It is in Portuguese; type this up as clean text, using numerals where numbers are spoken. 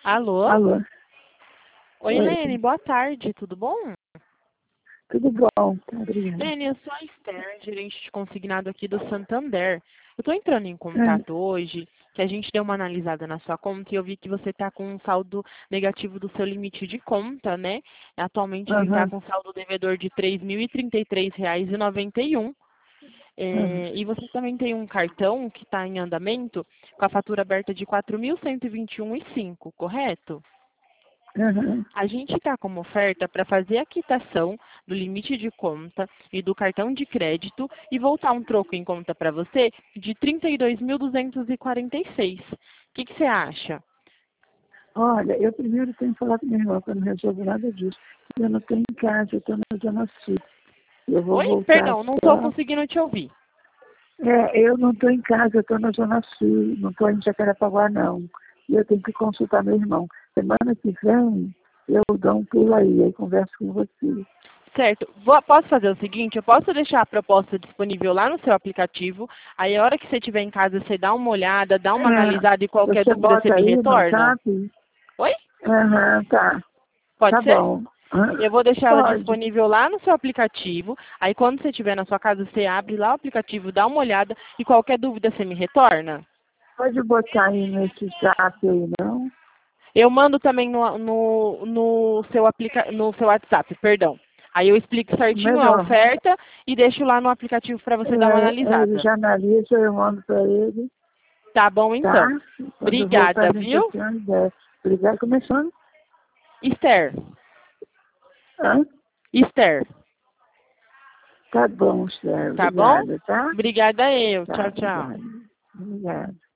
Alô? Alô? Oi, Oi, Lene, boa tarde, tudo bom? tudo bom? Tá, obrigada. Lene, eu sou a Esther, gerente de consignado aqui do Santander. Eu estou entrando em Ah, contato hoje, que a gente deu uma analisada na sua conta e eu vi que você está com um saldo negativo do seu limite de conta, né? Atualmente está Aham, com saldo devedor de R$ 3.033,91. aham, E você também tem um cartão que está em andamento com a fatura aberta de R$ 4.121,05, correto? aham. A gente está com uma oferta para fazer a quitação do limite de conta e do cartão de crédito e voltar um troco em conta para você de 32.246. O que você acha? Olha, eu primeiro tenho que falar com minha irmã, que eu não resolvo nada disso. Eu não estou em casa, eu estou na Zona Sul. Eu vou Oi? voltar Perdão, não estou só. conseguindo te ouvir. Eu não estou em casa, eu estou na Zona Sul, não estou em Jacarepaguá, não. E eu tenho que consultar meu irmão. Semana que vem, eu dou um pulo aí converso com você. Certo. Posso fazer o seguinte, eu posso deixar a proposta disponível lá no seu aplicativo, aí a hora que você estiver em casa, você dá uma olhada, dá uma analisada e qualquer Você dúvida você bota me aí no retorna? zap? Oi? Aham, tá. Pode Tá ser? bom. Ah, Eu vou deixar ela pode. disponível lá no seu aplicativo. Aí quando você estiver na sua casa, você abre lá o aplicativo, dá uma olhada e qualquer dúvida você me retorna. Pode botar aí nesse zap aí, não? Eu mando também no seu WhatsApp, perdão. Aí eu explico certinho a Melhor. oferta e deixo lá no aplicativo para você dar uma Ele analisada. já analisa, eu mando para ele, Tá bom tá? então. Quando eu voltar, Obrigada, a gente já viu? tem uma ideia. Obrigado. Começando? Esther. Hã? Esther. Tá bom, Sérgio. Tá bom? Obrigada, tá? Obrigada eu. Tá, Tchau, tchau. obrigada. Obrigada.